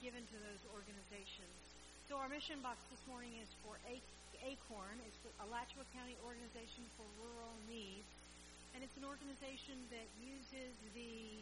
given to those organizations. So our mission box this morning is for ACORN. It's a Alachua County Organization for Rural Needs. And it's an organization that uses the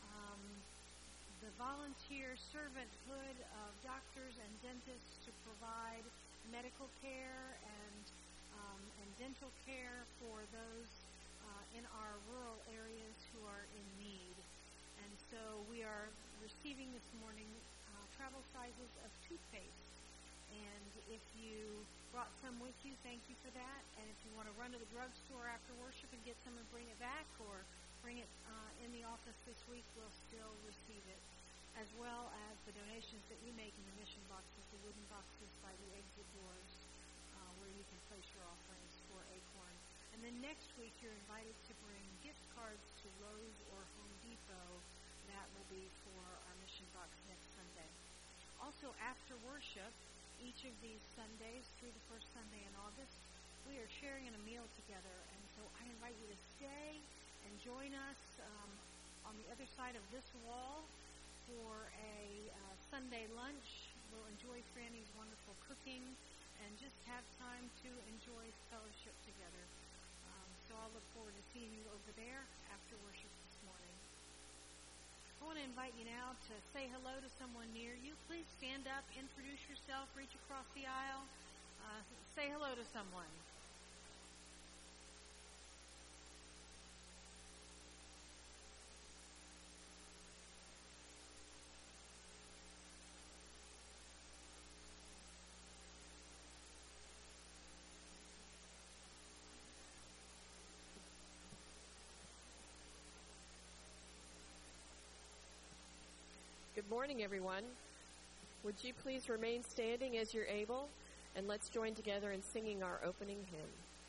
volunteer servanthood of doctors and dentists to provide medical care and dental care for those in our rural areas who are in need. And so we are receiving this morning travel sizes of toothpaste. And if you brought some with you, thank you for that. And if you want to run to the drugstore after worship and get some and bring it back, or bring it in the office this week, we'll still receive it, as well as the donations that we make in the mission boxes, the wooden boxes by the exit doors, where you can place your offerings for ACORN. And then next week, you're invited to bring gift cards to Lowe's or Home Depot. That will be for our mission box next Sunday. Also, after worship, each of these Sundays through the first Sunday in August, we are sharing in a meal together. And so I invite you to stay and join us on the other side of this wall for a Sunday lunch. We'll enjoy Franny's wonderful cooking and just have time to enjoy fellowship together. So I'll look forward to seeing you over there after worship this morning. I want to invite you now to say hello to someone near you. Please stand up, introduce yourself, reach across the aisle, say hello to someone. Good morning, everyone. Would you please remain standing as you're able, and let's join together in singing our opening hymn.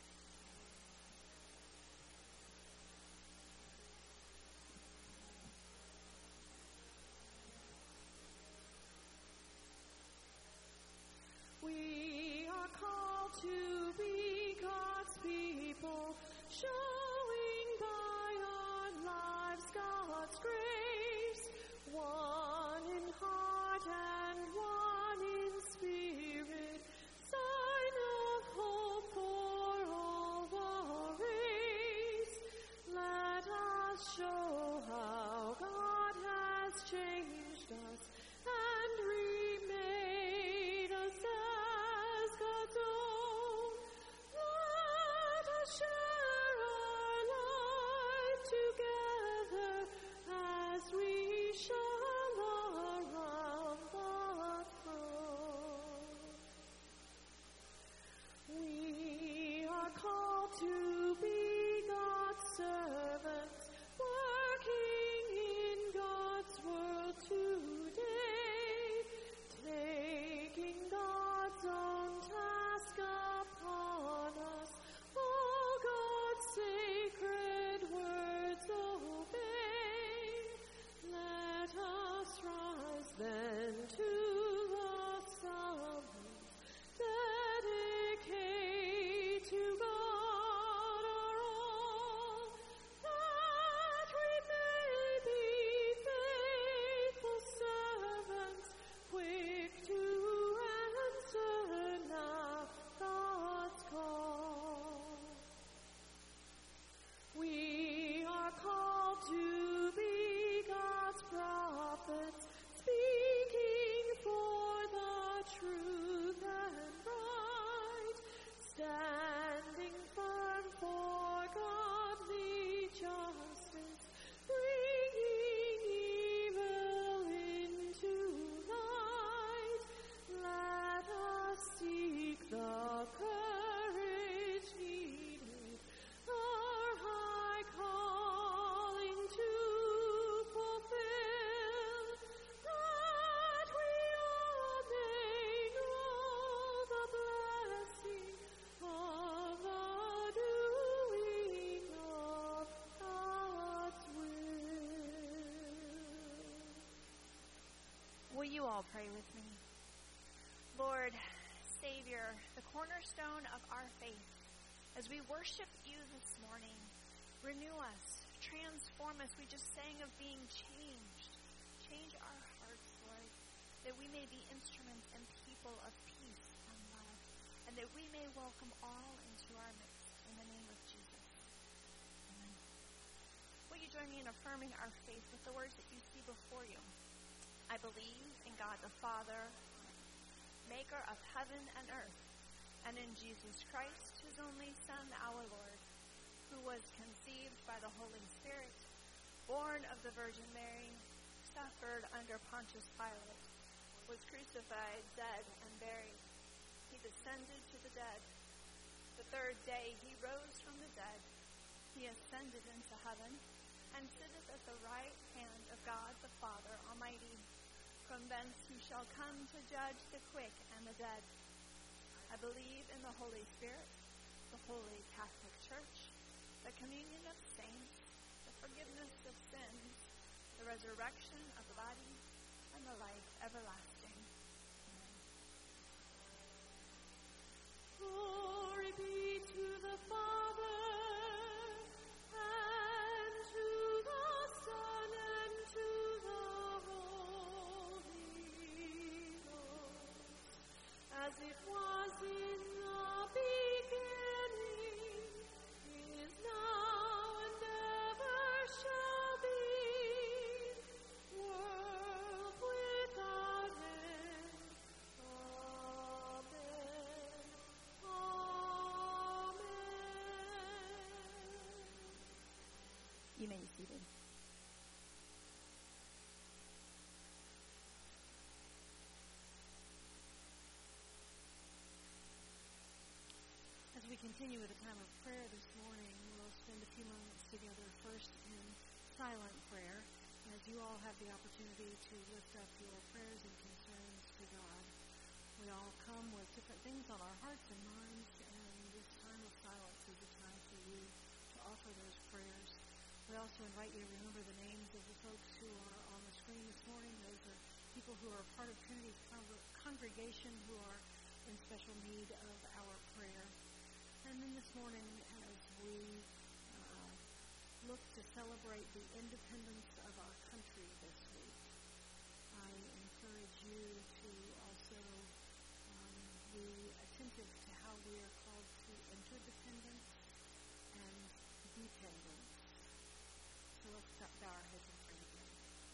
We are called to be God's people, showing by our lives God's grace, one in heart and one in spirit, sign of hope for all the race. Let us show how God has changed us and remade us as God's own. Let us share our life together as we shall around the throne. We are called to be God's servants, working in God's world today, taking God's own task upon us, all God's sacred words obey. Let us rise then to the summons, dedicate to God our all, that we may be faithful servants, quick to answer now God's call. We are called to be God's prophets, speaking for the truth and right, standing firm for godly justice, bringing evil into light. Let us seek the courage needed, our high calling to fulfill, that we all may know the blessing of the doing of God's will. Will you all pray with me? Lord, Savior, the cornerstone of our faith, as we worship you this morning, renew us, transform us. We just sang of being changed. Change our hearts, Lord, that we may be instruments and people of peace and love, and that we may welcome all into our midst in the name of Jesus. Amen. Will you join me in affirming our faith with the words that you see before you? I believe in God the Father, maker of heaven and earth, and in Jesus Christ, his only Son, our Lord, who was conceived by the Holy Spirit, born of the Virgin Mary, suffered under Pontius Pilate, was crucified, dead, and buried. He descended to the dead. The third day he rose from the dead. He ascended into heaven and sitteth at the right hand of God the Father Almighty. From thence he shall come to judge the quick and the dead. I believe in the Holy Spirit, the Holy Catholic Church, the communion of saints, the forgiveness of sins, the resurrection of the body, and the life everlasting. Amen. Glory be to the Father, and to the Son, and to the Holy Ghost, as it was in the beginning, is now, and ever shall be, world without end. Amen. Amen. You may be seated. As we continue with a time of prayer this morning, we'll spend a few moments together first in silent prayer, as you all have the opportunity to lift up your prayers and concerns to God. We all come with different things on our hearts and minds, and this time of silence is a time for you to offer those prayers. We also invite you to remember the names of the folks who are on the screen this morning. Those are people who are part of Trinity's congregation who are in special need of our prayer. And then this morning, as we look to celebrate the independence of our country this week, I encourage you to also be attentive to how we are called to interdependence and dependence. So let's bow our heads and pray together.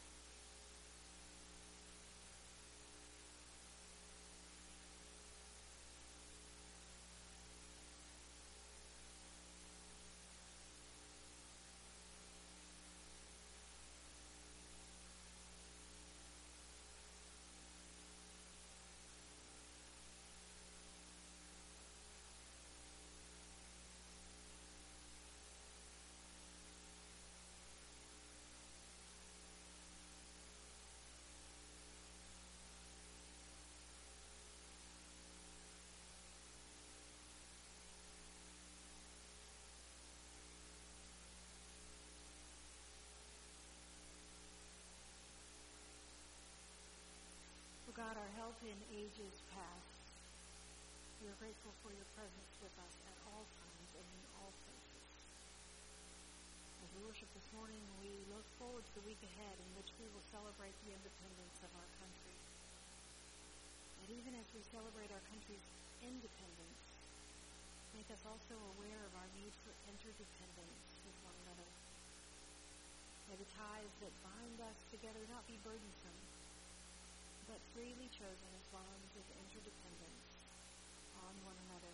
God, our help in ages past, we are grateful for your presence with us at all times and in all places. As we worship this morning, we look forward to the week ahead in which we will celebrate the independence of our country. And even as we celebrate our country's independence, make us also aware of our need for interdependence with one another. May the ties that bind us together not be burdensome, but freely chosen as bonds of interdependence on one another.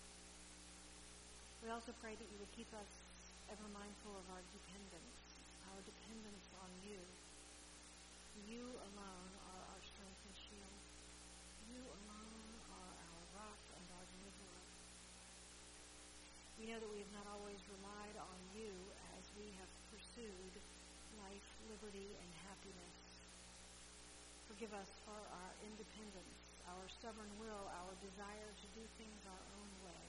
We also pray that you would keep us ever mindful of our dependence on you. You alone are our strength and shield. You alone are our rock and our deliverer. We know that we have not always relied on you as we have pursued life, liberty, and happiness. Forgive us for our independence, our stubborn will, our desire to do things our own way.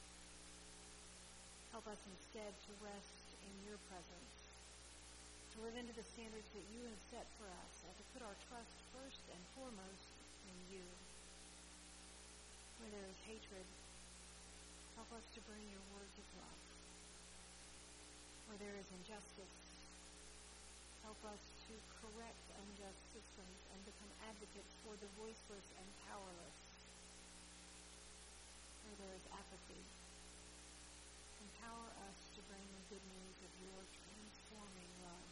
Help us instead to rest in your presence, to live into the standards that you have set for us, and to put our trust first and foremost in you. Where there is hatred, help us to bring your words of love. Where there is injustice, help us to correct unjust systems and become advocates for the voiceless and powerless, where there is apathy. Empower us to bring the good news of your transforming love.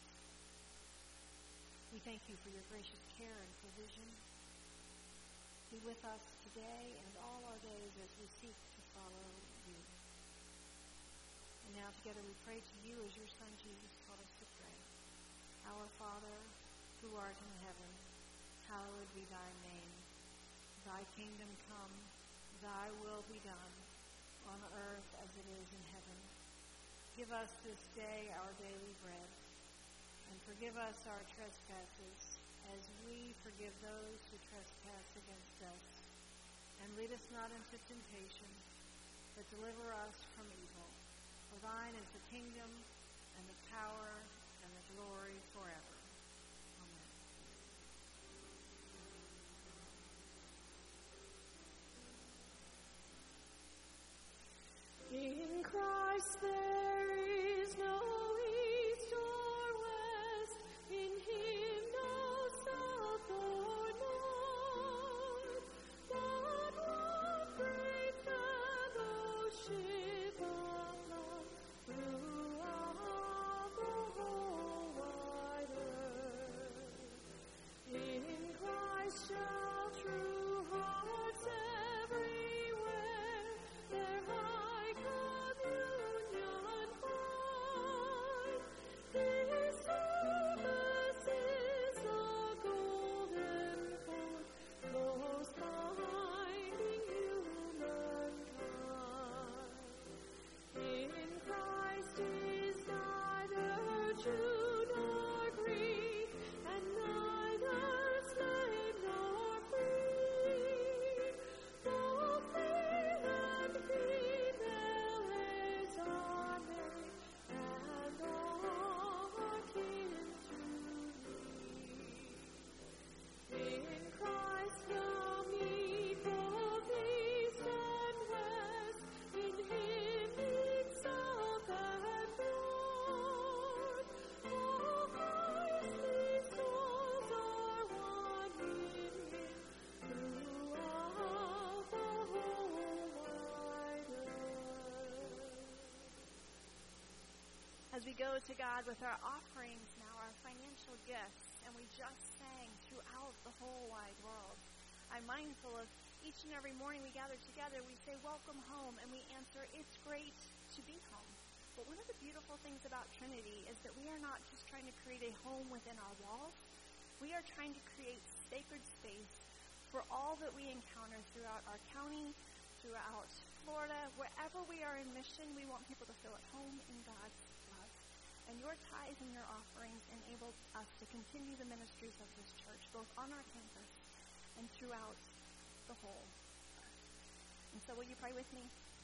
We thank you for your gracious care and provision. Be with us today and all our days as we seek to follow you. And now together we pray to you as your Son Jesus taught us to pray. Our Father, who art in heaven, hallowed be thy name. Thy kingdom come, thy will be done, on earth as it is in heaven. Give us this day our daily bread, and forgive us our trespasses, as we forgive those who trespass against us. And lead us not into temptation, but deliver us from evil. For thine is the kingdom, and the power, and the glory forever. Amen. In Christ there is no east or west, in him no south or north, but one great fellowship of love throughout the whole wide earth. In Christ shall true hearts everywhere their high communion find. This service is the golden cord, close binding humankind. In Christ is neither Jew nor Greek, and neither slave nor free. Both male and female heirs are made, and all are kin to thee. In Christ now meet both east and west, in him meet south and north. All Christly souls are one in him, throughout the whole wide earth. As we go to God with our offerings now, our financial gifts, and we just sang throughout the whole wide world, I'm mindful of each and every morning we gather together, we say, welcome home, and we answer, it's great to be home. But one of the beautiful things about Trinity is that we are not just trying to create a home within our walls. We are trying to create sacred space for all that we encounter throughout our county, throughout Florida, wherever we are in mission. We want people to feel at home in God's love. And your tithes and your offerings enable us to continue the ministries of this church, both on our campus and throughout the whole earth. And so will you pray with me?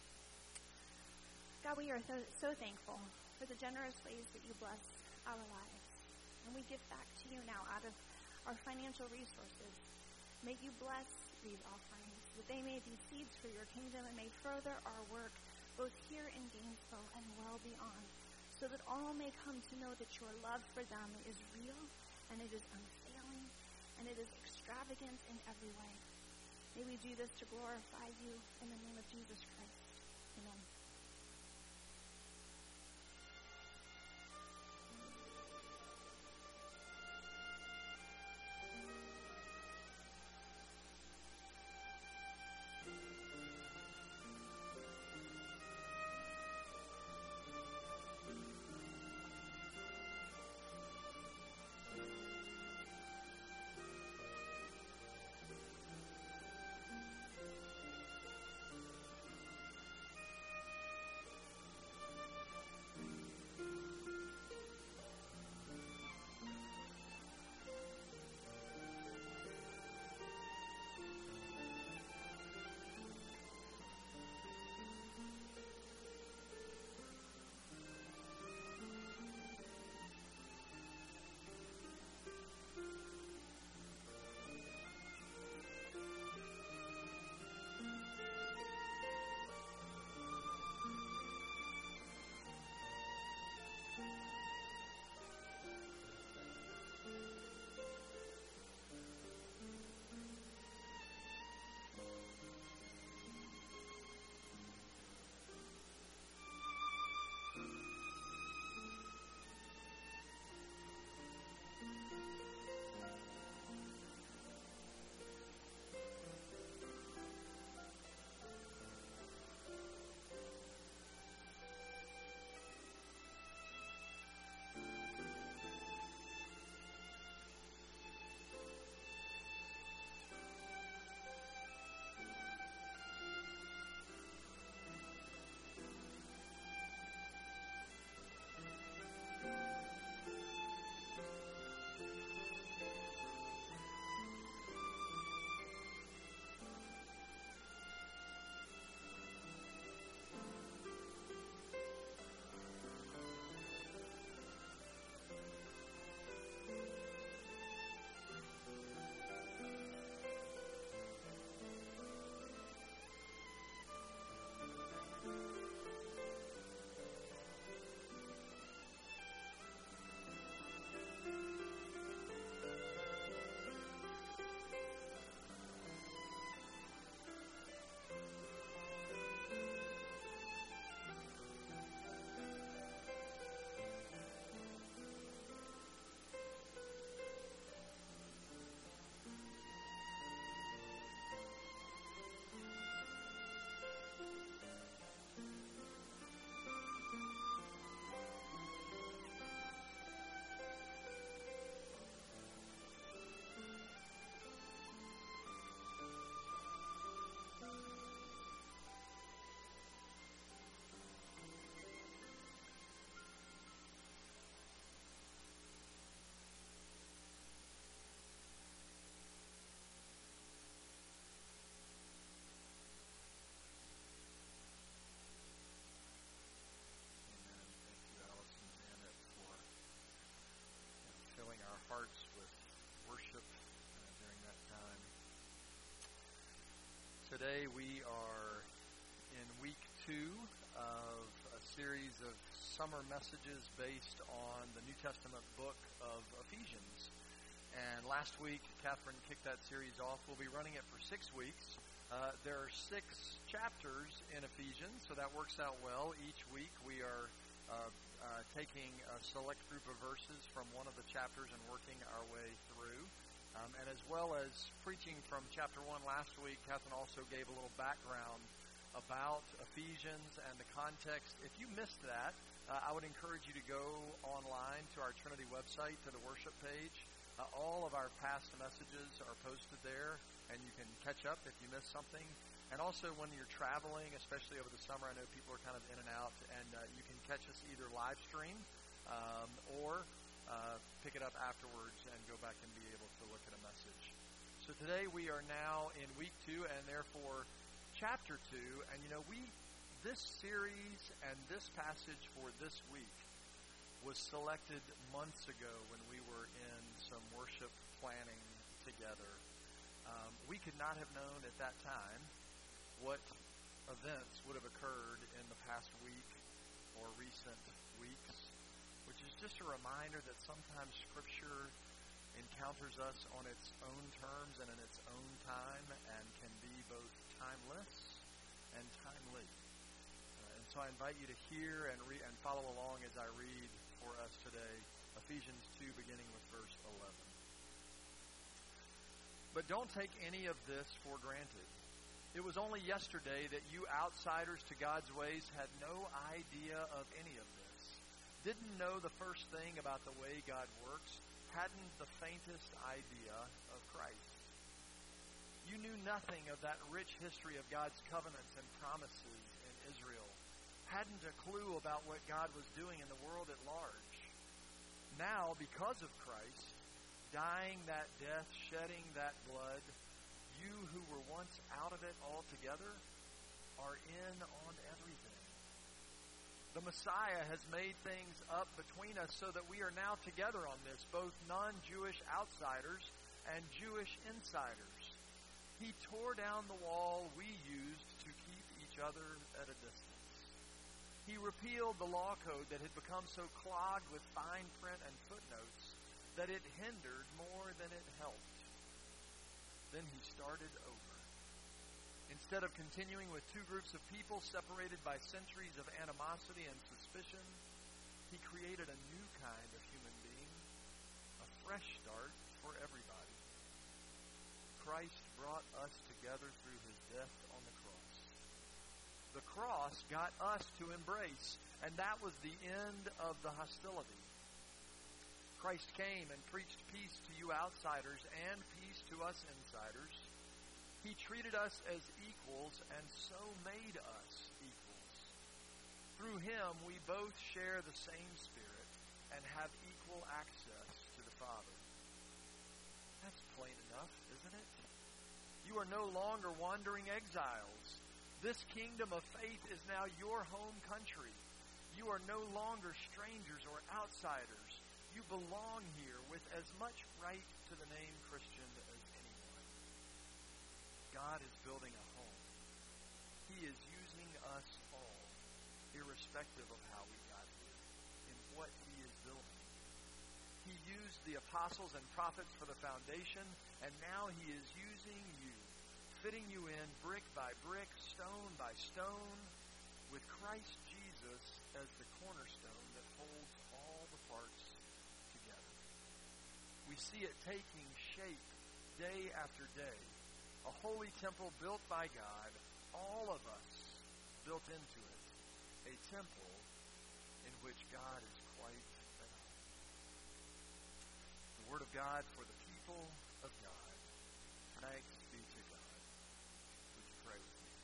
God, we are so thankful for the generous ways that you bless our lives. And we give back to you now out of our financial resources. May you bless these offerings, that they may be seeds for your kingdom and may further our work both here in Gainesville and well beyond, so that all may come to know that your love for them is real and it is unfailing and it is extravagant in every way. May we do this to glorify you in the name of Jesus Christ. Amen. today we are in week 2 of a series of summer messages based on the New Testament book of Ephesians. And last week, Catherine kicked that series off. We'll be running it for 6 weeks. There are 6 chapters in Ephesians, so that works out well. Each week we are taking a select group of verses from one of the chapters and working our way through. And as well as preaching from chapter 1 last week, Catherine also gave a little background about Ephesians and the context. If you missed that, I would encourage you to go online to our Trinity website, to the worship page. All of our past messages are posted there, and you can catch up if you missed something. And also when you're traveling, especially over the summer, I know people are kind of in and out, and you can catch us either live stream or pick it up afterwards and go back and be able to look at a message. So today we are now in week 2 and therefore chapter 2. And this series and this passage for this week was selected months ago when we were in some worship planning together. We could not have known at that time what events would have occurred in the past week or recent weeks, which is just a reminder that sometimes Scripture encounters us on its own terms and in its own time and can be both timeless and timely. And so I invite you to hear and follow along as I read for us today, Ephesians 2, beginning with verse 11. But don't take any of this for granted. It was only yesterday that you outsiders to God's ways had no idea of any of this. Didn't know the first thing about the way God works, hadn't the faintest idea of Christ. You knew nothing of that rich history of God's covenants and promises in Israel, hadn't a clue about what God was doing in the world at large. Now, because of Christ, dying that death, shedding that blood, you who were once out of it altogether are in on everything. The Messiah has made things up between us so that we are now together on this, both non-Jewish outsiders and Jewish insiders. He tore down the wall we used to keep each other at a distance. He repealed the law code that had become so clogged with fine print and footnotes that it hindered more than it helped. Then he started over. Instead of continuing with 2 groups of people separated by centuries of animosity and suspicion, he created a new kind of human being, a fresh start for everybody. Christ brought us together through his death on the cross. The cross got us to embrace, and that was the end of the hostility. Christ came and preached peace to you outsiders and peace to us insiders. He treated us as equals and so made us equals. Through him, we both share the same Spirit and have equal access to the Father. That's plain enough, isn't it? You are no longer wandering exiles. This kingdom of faith is now your home country. You are no longer strangers or outsiders. You belong here with as much right to the name Christian as anyone. God is building a home. He is using us all, irrespective of how we got here, in what he is building. He used the apostles and prophets for the foundation, and now he is using you, fitting you in brick by brick, stone by stone, with Christ Jesus as the cornerstone that holds all the parts together. We see it taking shape day after day, a holy temple built by God, all of us built into it, a temple in which God is quite at home. The Word of God for the people of God. Thanks be to God. Would you pray with me?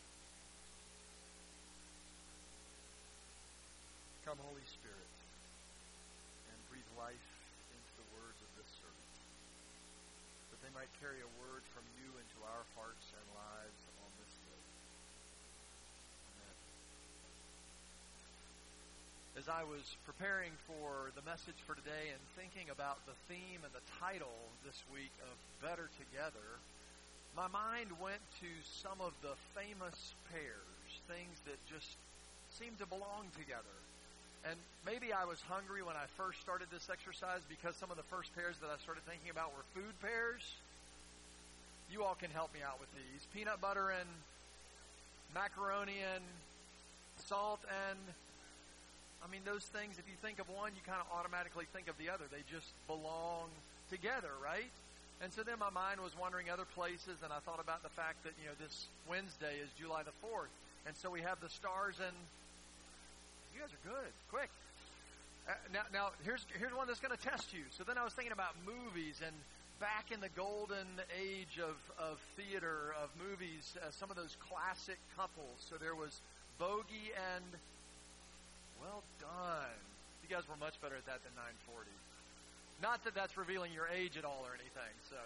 Come, Holy Spirit, and breathe life into the words of this servant, that they might carry a word from you into our hearts and lives on this day. Amen. As I was preparing for the message for today and thinking about the theme and the title this week of Better Together, my mind went to some of the famous pairs, things that just seemed to belong together. And maybe I was hungry when I first started this exercise because some of the first pairs that I started thinking about were food pairs. You all can help me out with these. Peanut butter and macaroni and salt and, I mean, those things, if you think of one, you kind of automatically think of the other. They just belong together, right? And so then my mind was wandering other places, and I thought about the fact that, this Wednesday is July the 4th. And so we have the stars, and you guys are good. Quick. Now here's one that's going to test you. So then I was thinking about movies, and back in the golden age of theater, of movies, some of those classic couples. So there was Bogey and Well Done. You guys were much better at that than 940. Not that that's revealing your age at all or anything. So,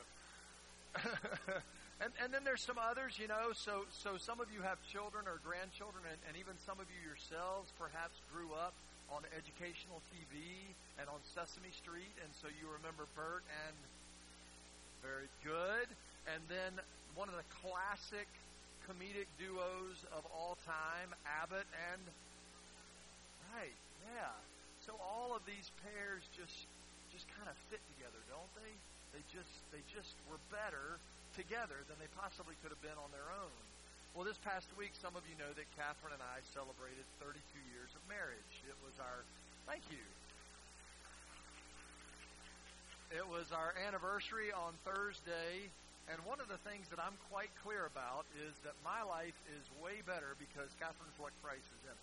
and then there's some others, So some of you have children or grandchildren, and even some of you yourselves perhaps grew up on educational TV and on Sesame Street, and so you remember Bert and very good. And then one of the classic comedic duos of all time, Abbott and right, yeah. So all of these pairs just kind of fit together, don't they? They just were better together than they possibly could have been on their own. Well, this past week, some of you know that Catherine and I celebrated 32 years of marriage. It was our, thank you. It was our anniversary on Thursday, and one of the things that I'm quite clear about is that my life is way better because Catherine Fleck-Price is in it.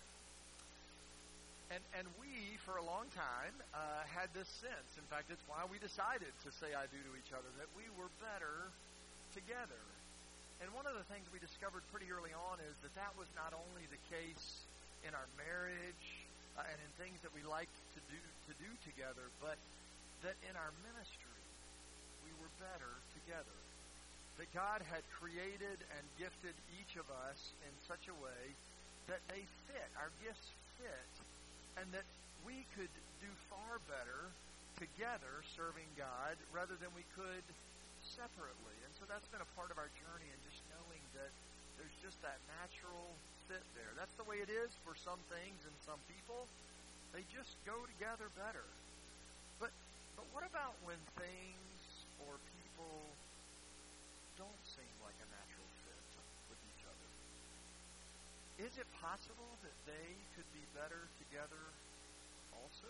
And we, for a long time, had this sense. In fact, it's why we decided to say I do to each other, that we were better together. And one of the things we discovered pretty early on is that was not only the case in our marriage and in things that we liked to do together, but that in our ministry, we were better together. That God had created and gifted each of us in such a way that they fit, our gifts fit, and that we could do far better together serving God rather than we could separately. And so that's been a part of our journey, and just knowing that there's just that natural fit there. That's the way it is for some things and some people. They just go together better. But what about when things or people don't seem like a natural fit with each other? Is it possible that they could be better together also?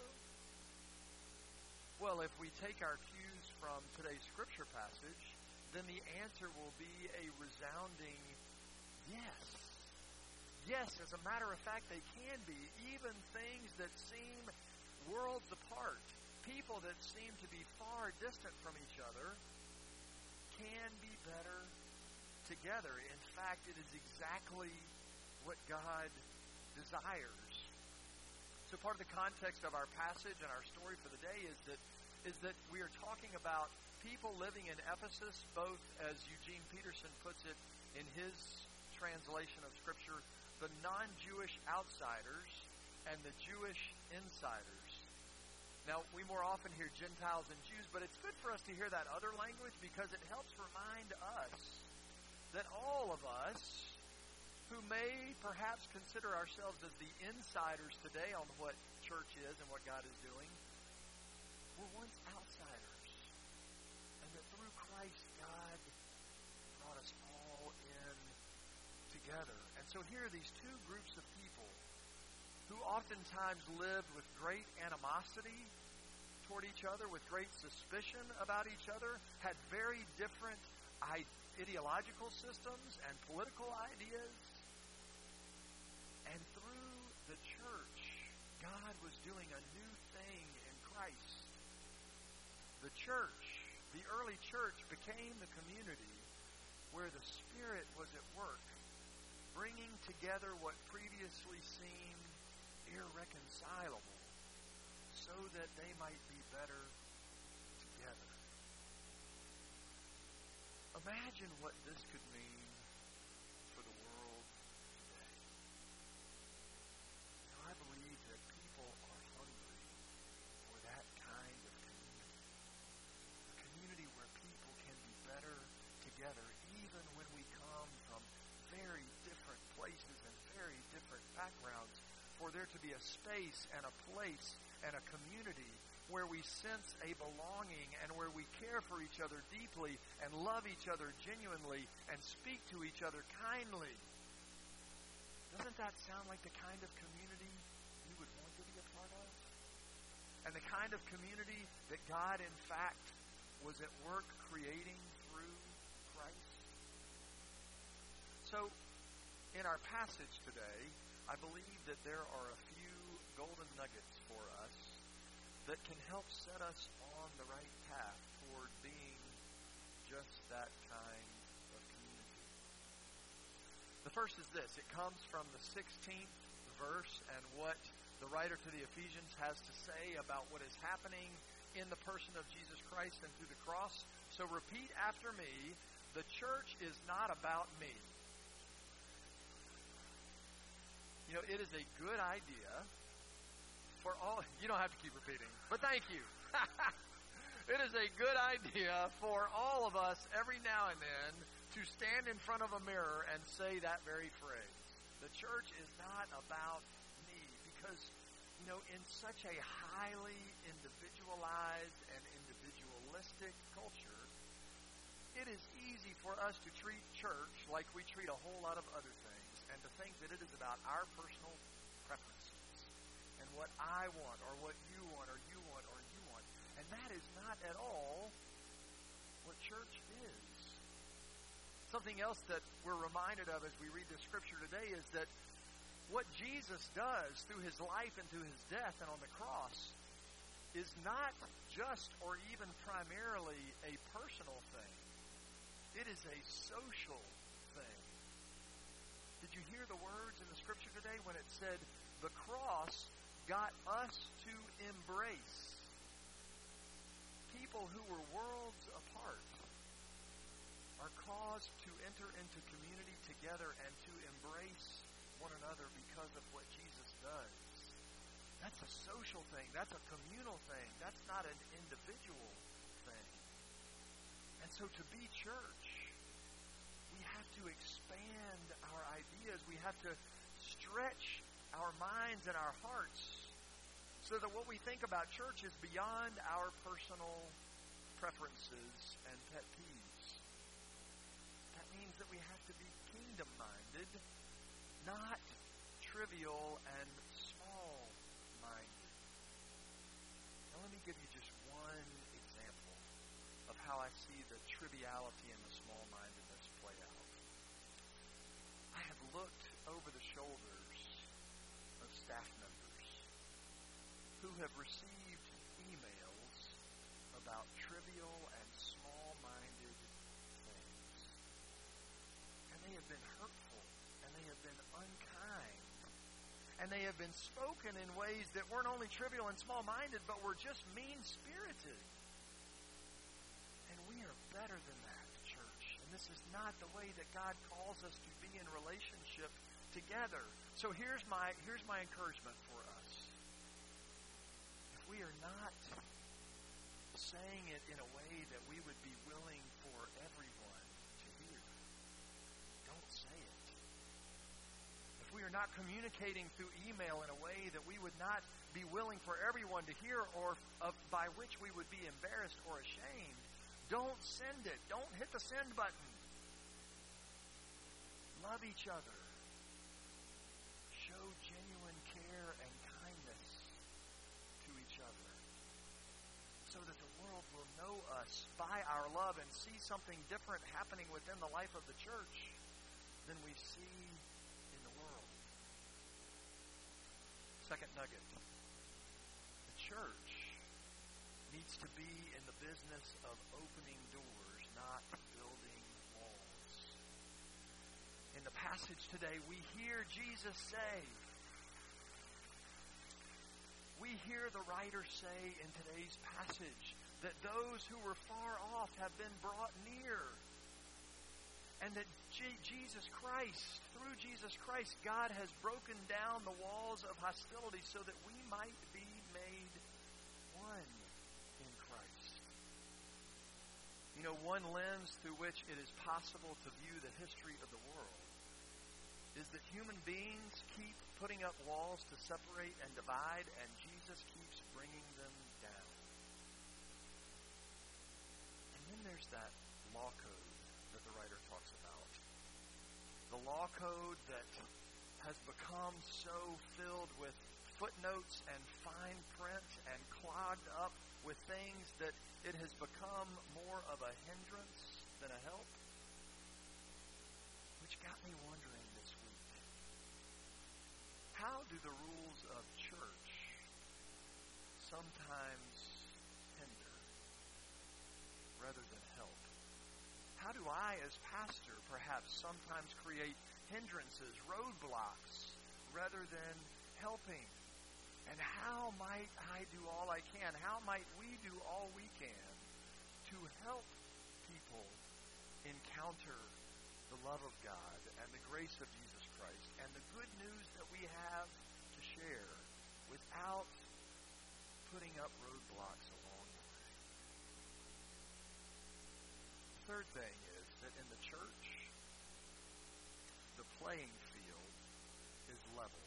Well, if we take our cues from today's scripture passage, then the answer will be a resounding yes. Yes, as a matter of fact, they can be. Even things that seem worlds apart, people that seem to be far distant from each other, can be better together. In fact, it is exactly what God desires. So part of the context of our passage and our story for the day is that we are talking about people living in Ephesus, both, as Eugene Peterson puts it in his translation of Scripture, the non-Jewish outsiders and the Jewish insiders. Now, we more often hear Gentiles and Jews, but it's good for us to hear that other language because it helps remind us that all of us who may perhaps consider ourselves as the insiders today on what church is and what God is doing, were once outsiders. And that through Christ, God brought us all in together. And so here are these two groups of people who oftentimes lived with great animosity toward each other, with great suspicion about each other, had very different ideological systems and political ideas. And through the church, God was doing a new thing in Christ. The church, the early church, became the community where the Spirit was at work, bringing together what previously seemed irreconcilable so that they might be better together. Imagine what this could mean for the world today. I believe that people are hungry for that kind of community. A community where people can be better together, even places and very different backgrounds, for there to be a space and a place and a community where we sense a belonging and where we care for each other deeply and love each other genuinely and speak to each other kindly. Doesn't that sound like the kind of community you would want to be a part of? And the kind of community that God, in fact, was at work creating through Christ? So, in our passage today, I believe that there are a few golden nuggets for us that can help set us on the right path toward being just that kind of community. The first is this. It comes from the 16th verse and what the writer to the Ephesians has to say about what is happening in the person of Jesus Christ and through the cross. So repeat after me, the church is not about me. You know, it is a good idea for all, you don't have to keep repeating, but thank you. It is a good idea for all of us every now and then to stand in front of a mirror and say that very phrase. The church is not about me, because, you know, in such a highly individualized and individualistic culture, it is easy for us to treat church like we treat a whole lot of other things, and to think that it is about our personal preferences and what I want or what you want or you want or you want. And that is not at all what church is. Something else that we're reminded of as we read the scripture today is that what Jesus does through his life and through his death and on the cross is not just or even primarily a personal thing. It is a social thing. Did you hear the words in the scripture today when it said, the cross got us to embrace people who were worlds apart, are caused to enter into community together and to embrace one another because of what Jesus does. That's a social thing. That's a communal thing. That's not an individual thing. And so to be church, we have to expand our ideas. We have to stretch our minds and our hearts so that what we think about church is beyond our personal preferences and pet peeves. That means that we have to be kingdom-minded, not trivial and small-minded. Now let me give you just one example of how I see the triviality and the small-mindedness play out. I have looked over the shoulders of staff members who have received emails about trivial and small-minded things. And they have been hurtful, and they have been unkind, and they have been spoken in ways that weren't only trivial and small-minded, but were just mean-spirited. And we are better than that, church. And this is not the way that God calls us to be in relationship together. So here's my encouragement for us. If we are not saying it in a way that we would be willing for everyone to hear, don't say it. If we are not communicating through email in a way that we would not be willing for everyone to hear, or by which we would be embarrassed or ashamed, don't send it. Don't hit the send button. Love each other. Show genuine care and kindness to each other, so that the world will know us by our love and see something different happening within the life of the church than we see in the world. Second nugget. The church needs to be in the business of opening doors, not building walls. In the passage today, we hear Jesus say, we hear the writer say in today's passage that those who were far off have been brought near. And that Jesus Christ, through Jesus Christ, God has broken down the walls of hostility so that we might be made one in Christ. You know, one lens through which it is possible to view the history of the world is that human beings keep putting up walls to separate and divide, and Jesus keeps bringing them down. And then there's that law code that the writer talks about. The law code that has become so filled with footnotes and fine print and clogged up with things that it has become more of a hindrance than a help, which got me wondering this week, how do the rules of church sometimes hinder rather than help? How do I, as pastor, perhaps sometimes create hindrances, roadblocks, rather than helping? And how might I do all I can? How might we do all we can to help people encounter the love of God and the grace of Jesus Christ and the good news that we have to share without putting up roadblocks along the way? The third thing is that in the church, the playing field is leveled.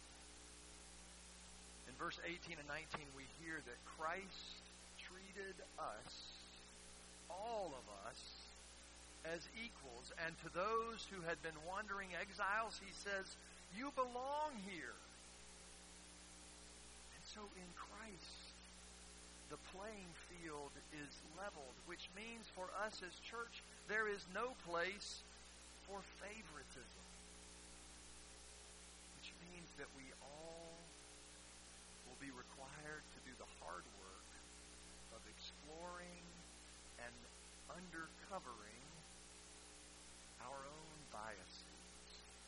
In verse 18 and 19, we hear that Christ treated us, all of us, as equals. And to those who had been wandering exiles, he says, you belong here. And so in Christ, the playing field is leveled, which means for us as church, there is no place for favoritism. Which means that we all will be required to do the hard work of exploring and undercovering our own biases.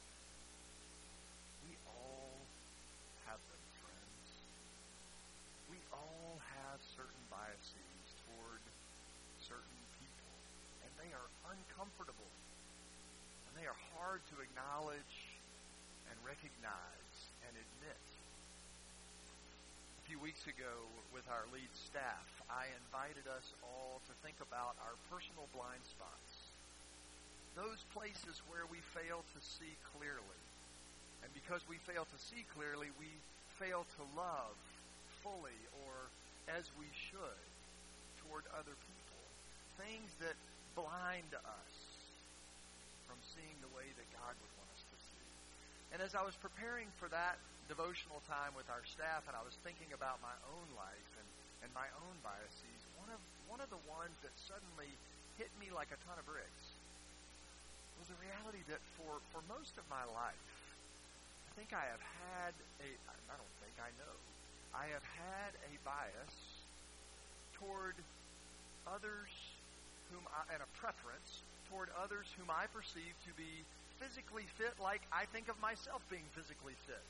We all have them, friends. We all have certain biases toward certain people, and they are uncomfortable, and they are hard to acknowledge and recognize and admit. A few weeks ago with our lead staff, I invited us all to think about our personal blind spots. Those places where we fail to see clearly. And because we fail to see clearly, we fail to love fully or as we should toward other people. Things that blind us from seeing the way that God would want us to see. And as I was preparing for that devotional time with our staff, and I was thinking about my own life and my own biases, one of the ones that suddenly hit me like a ton of bricks was the reality that for most of my life, I think I have had I have had a bias toward others and a preference toward others whom I perceive to be physically fit like I think of myself being physically fit.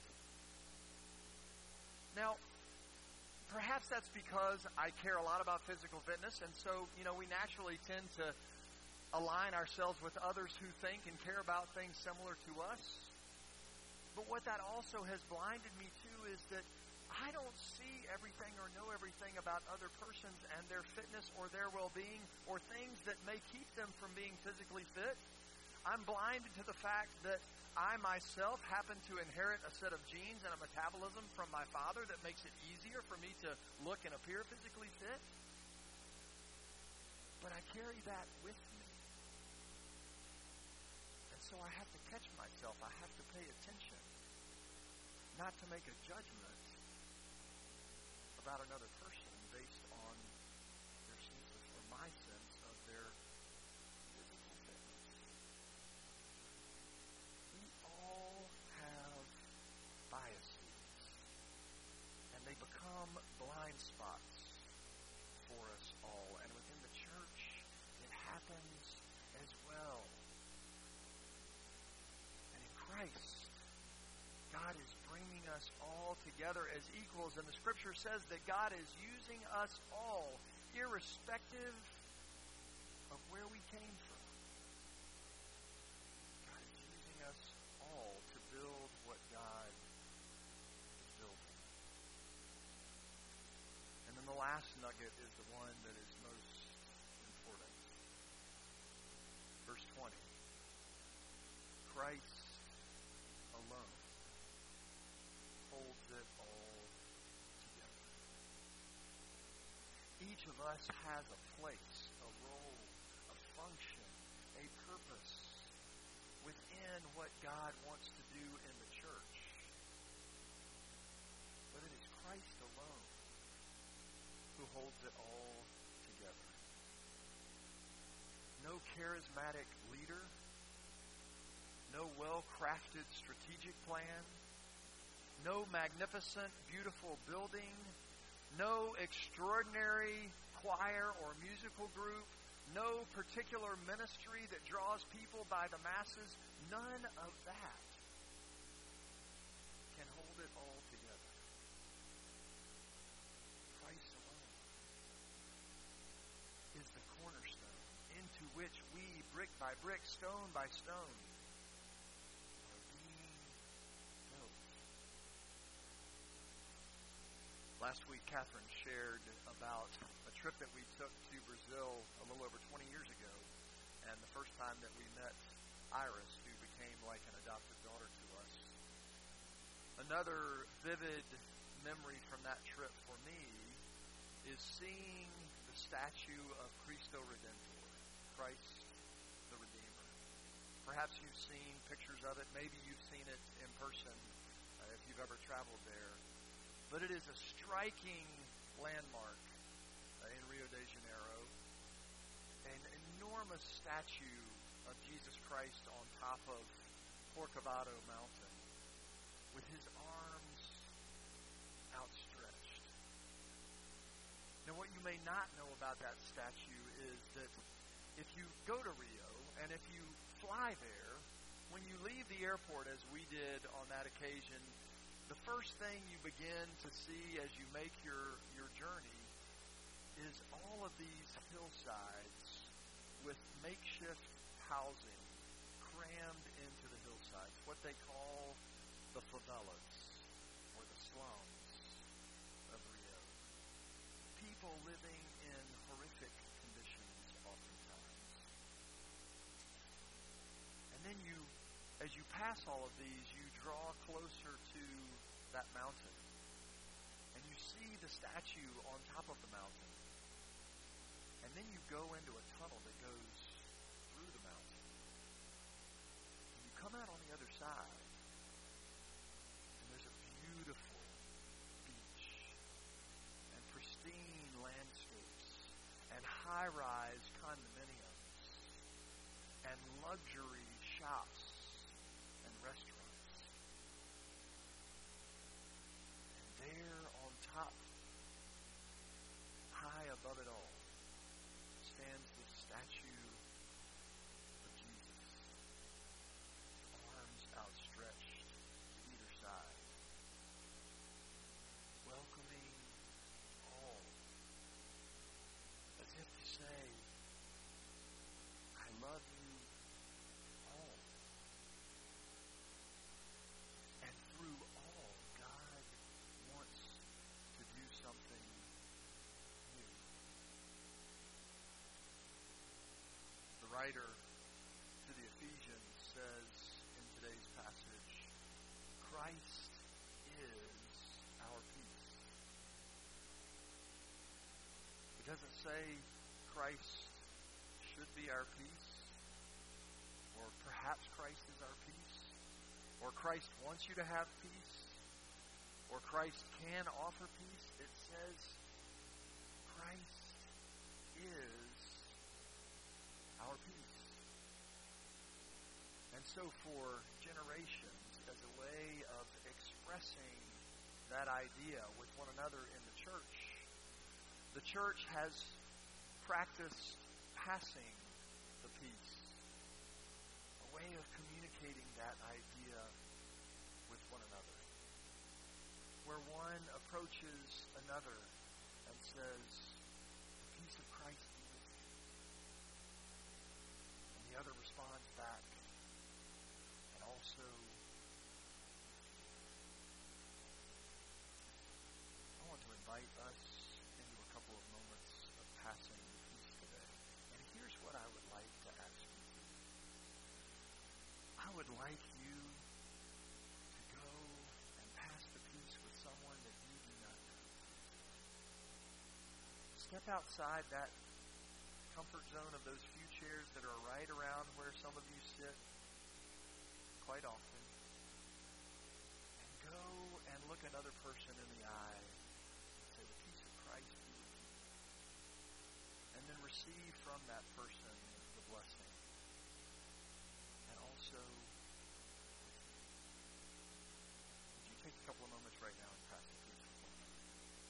Now, perhaps that's because I care a lot about physical fitness, and so, we naturally tend to align ourselves with others who think and care about things similar to us. But what that also has blinded me to is that I don't see everything or know everything about other persons and their fitness or their well-being or things that may keep them from being physically fit. I'm blinded to the fact that I myself happen to inherit a set of genes and a metabolism from my father that makes it easier for me to look and appear physically fit. But I carry that with me. And so I have to catch myself. I have to pay attention. Not to make a judgment about another person based on their sense or my sense of their physical fitness. We all have biases, and they become blind spots for us all. And within the church, it happens as well. And in Christ, God is bringing us all together as equals, and the Scripture says that God is using us all, irrespective of where we came from. God is using us all to build what God is building. And then the last nugget is the one that is most important. Verse 20. Christ holds it all together. Each of us has a place, a role, a function, a purpose within what God wants to do in the church. But it is Christ alone who holds it all together. No charismatic leader, no well-crafted strategic plan, no magnificent, beautiful building, no extraordinary choir or musical group, no particular ministry that draws people by the masses. None of that can hold it all together. Christ alone is the cornerstone into which we, brick by brick, stone by stone, are being built. Last week, Catherine shared about a trip that we took to Brazil a little over 20 years ago, and the first time that we met Iris, who became like an adopted daughter to us. Another vivid memory from that trip for me is seeing the statue of Cristo Redentor, Christ the Redeemer. Perhaps you've seen pictures of it. Maybe you've seen it in person if you've ever traveled there. But it is a striking landmark in Rio de Janeiro. An enormous statue of Jesus Christ on top of Corcovado Mountain with his arms outstretched. Now, what you may not know about that statue is that if you go to Rio and if you fly there, when you leave the airport, as we did on that occasion, the first thing you begin to see as you make your journey is all of these hillsides with makeshift housing crammed into the hillsides, what they call the favelas, or the slums of Rio. People living in horrific conditions oftentimes. And then as you pass all of these, you draw closer to that mountain, and you see the statue on top of the mountain. And then you go into a tunnel that goes through the mountain. And you come out on the other side, and there's a beautiful beach, and pristine landscapes, and high-rise condominiums, and luxury shops and restaurants. And there on top, high above it all, stands the statue of Jesus, arms outstretched to either side, welcoming all, as if to say, I love you all. And through all, God wants to do something new. The writer to the Ephesians says in today's passage, Christ is our peace. It doesn't say Christ should be our peace, or perhaps Christ is our peace, or Christ wants you to have peace, or Christ can offer peace. It says Christ is our peace. And so for generations, as a way of expressing that idea with one another in the church has practiced passing the peace, a way of communicating that idea with one another, where one approaches another and says, the peace of Christ be with you. And the other responds back, and also, I want to invite us into a couple of moments of passing the peace today. And here's what I would like to ask you to do. I would like you to go and pass the peace step outside that comfort zone of those few chairs that are right around where some of you sit quite often, and go and look another person in the eye and say, the peace of Christ be with you. And then receive from that person the blessing. And also, would you take a couple of moments right now and pass the peace with one another?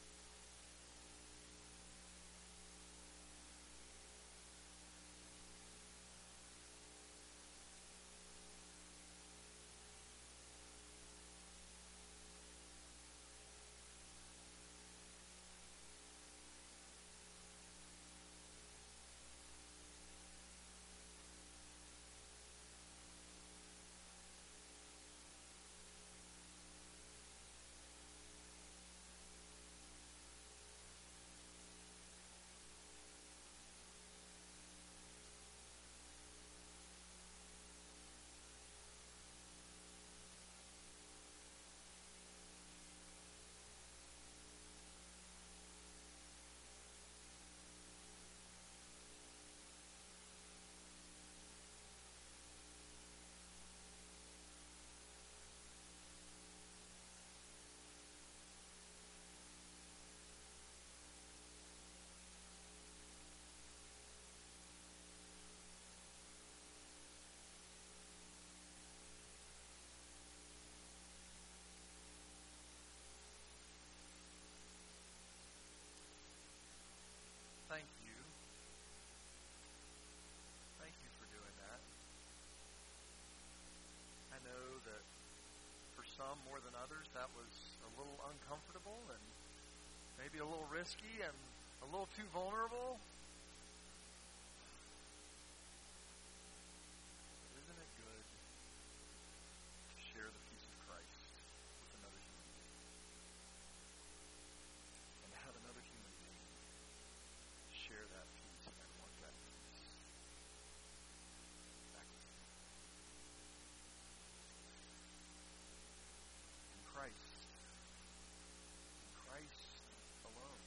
Thank you. Thank you for doing that. I know that for some more than others, that was a little uncomfortable and maybe a little risky and a little too vulnerable. But isn't it good to share the peace of Christ with another human being? And to have another human being share that peace and want that peace back with you. In Christ alone,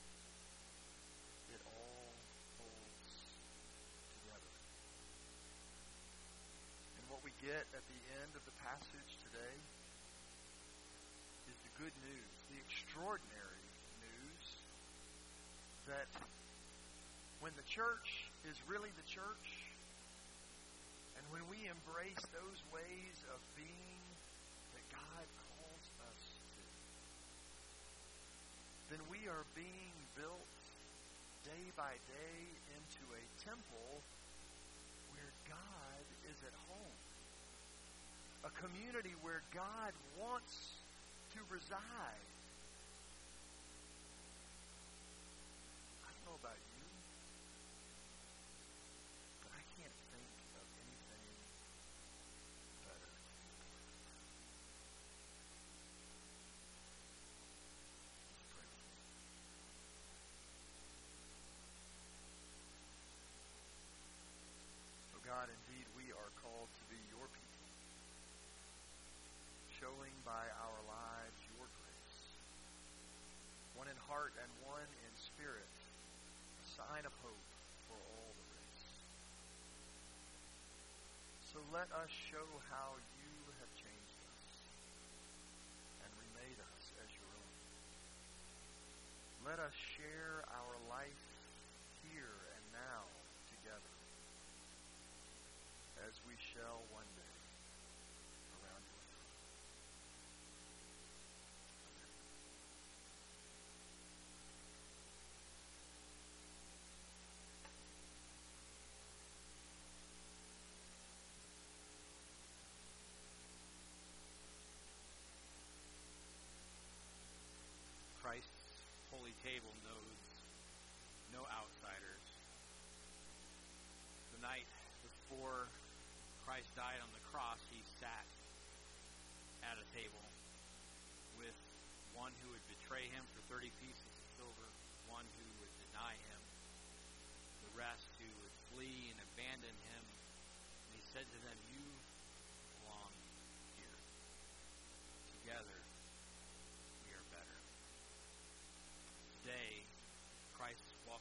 it all holds together. And what we get at the end of the passage today is the good news, the extraordinary news that when the church is really the church, and when we embrace those ways of being that God calls us to, then we are being built day by day into a temple where God is at home. A community where God wants to reside. I don't know about you, but I can't think of anything better to be a part of. Let's pray with me. Oh God, indeed we are called to be your people, showing by our lives your grace, one in heart and one in spirit, a sign of hope for all the race. So let us show how you have changed us and remade us as your own. Let us share our life here and now together, as we shall one day around your throne. Amen. Christ's holy table knows no outsiders. The night before Christ died on the cross, he sat at a table with one who would betray him for 30 pieces of silver, one who would deny him, the rest who would flee and abandon him. And he said to them, you belong here. Together, we are better. Today, Christ is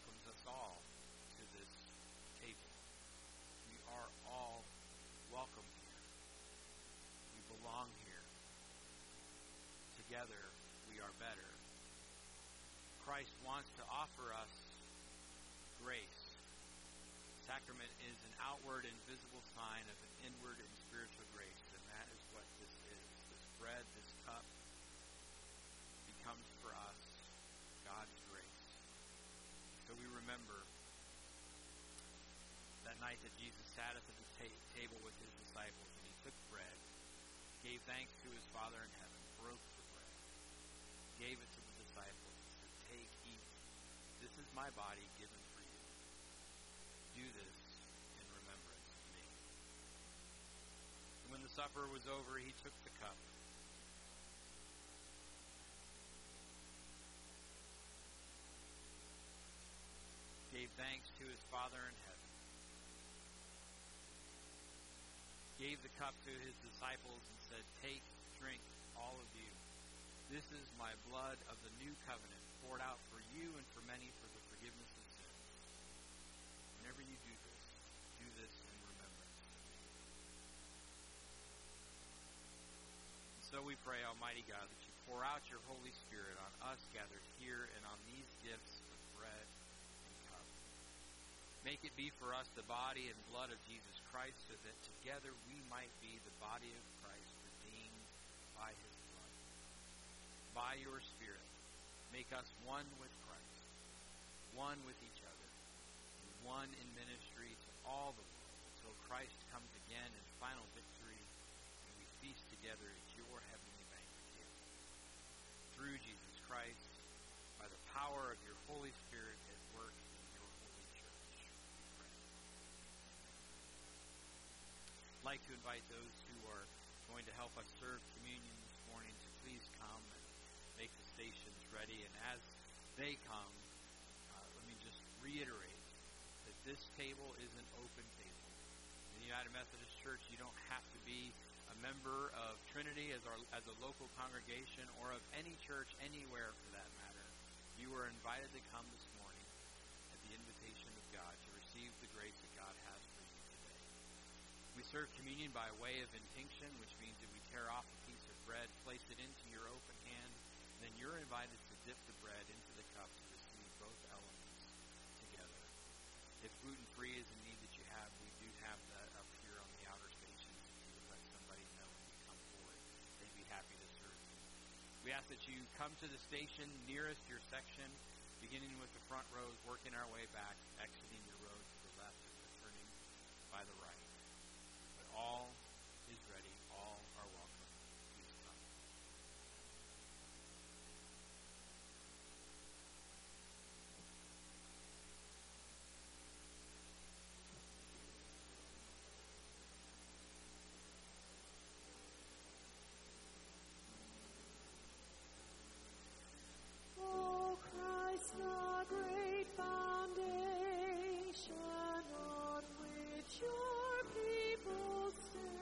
welcome here. We belong here. Together, we are better. Christ wants to offer us grace. Sacrament is an outward and visible sign of an inward and spiritual grace, and that is what this is. This bread, this cup, becomes for us God's grace. So we remember that night that Jesus sat at the table with his disciples, and he took bread, gave thanks to his Father in heaven, broke the bread, gave it to the disciples, and said, "Take, eat. This is my body given for you. Do this in remembrance of me." And when the supper was over, he took the cup. Gave thanks to his Father in heaven. Gave the cup to his disciples and said, "Take, drink, all of you. This is my blood of the new covenant, poured out for you and for many for the forgiveness of sins. Whenever you do this in remembrance of me." And so we pray, Almighty God, that you pour out your Holy Spirit on us gathered here and on these gifts of bread and cup. Make it be for us the body and blood of Jesus Christ, so that together we might be the body of Christ, redeemed by his blood. By your Spirit, make us one with Christ, one with each other, and one in ministry to all the world, until Christ comes again in final victory, and we feast together at your heavenly banquet table. Through Jesus Christ, by the power of your Holy Spirit at work in your holy church, we pray. I'd like to invite those who are going to help us serve communion this morning to please come and make the stations ready. And as they come, let me just reiterate that this table is an open table. In the United Methodist Church, you don't have to be a member of Trinity as a local congregation, or of any church anywhere for that matter. You are invited to come this morning at the invitation of God to receive the grace that God has for you today. We serve communion by way of intinction, which means that we tear off a piece of bread, place it into your open hand, and then you're invited to dip the bread into the cup to receive both elements together. If gluten-free is a need that you have, we do have that up here on the outer stations. If you would let somebody know when you come forward, they'd be happy to serve you. We ask that you come to the station nearest your section, beginning with the front rows, working our way back, exiting your row to the left, and returning by the right. But all is ready. All are welcome. Please come. O Christ, the great foundation on which your people stand.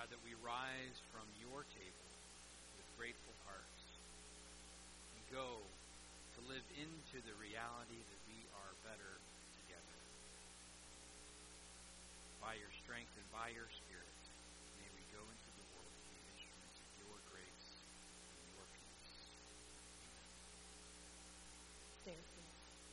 God, that we rise from your table with grateful hearts and go to live into the reality that we are better together. By your strength and by your Spirit, may we go into the world to be instruments of your grace and your peace. Stand, please.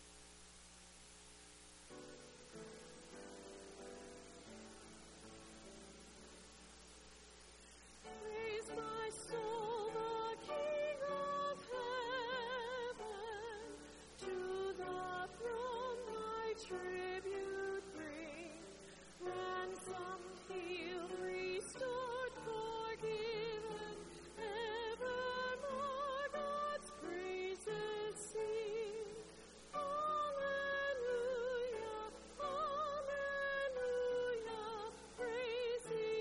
Praise my soul, the King of heaven. To the throne my tribute bring. Ransomed, healed, restored, forgiven. Evermore God's praises sing. Alleluia, alleluia. Praise the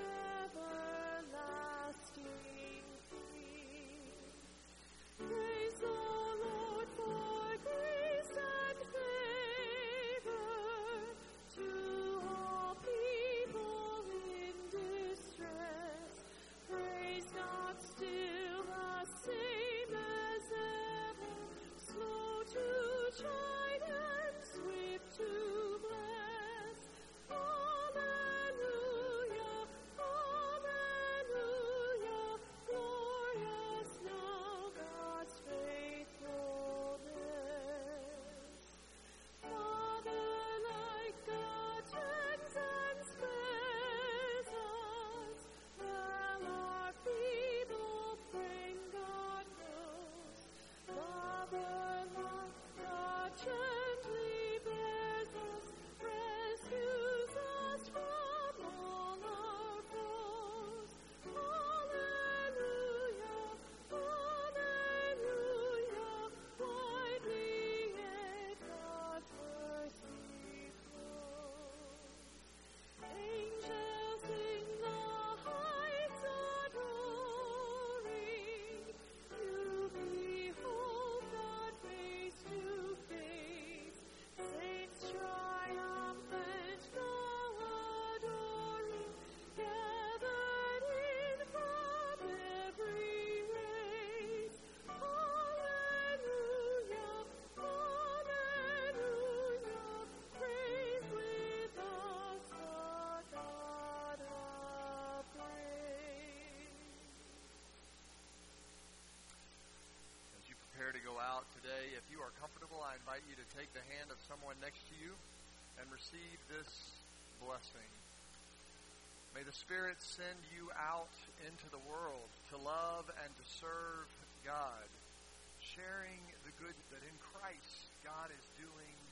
everlasting King. Praise the Lord for grace and favor to all people in distress. Praise God, still the same as ever, slow to chide and swift to bless. Alleluia, alleluia, glorious now God's faithfulness. Father, like God tends and spares us, well our feeble frame God knows. Father, like God gently bears us, rescues us from all our foes. Alleluia, alleluia, why be it God first befoes? Angels in the heights adoring, you behold God face to face. Saints triumphant go adoring, gathered in from every race. Alleluia, alleluia, praise with us the God of praise. As you prepare to go out today, if you are comfortable, I invite you to take the hand of someone next to you and receive this blessing. May the Spirit send you out into the world to love and to serve God, sharing the good that in Christ God is doing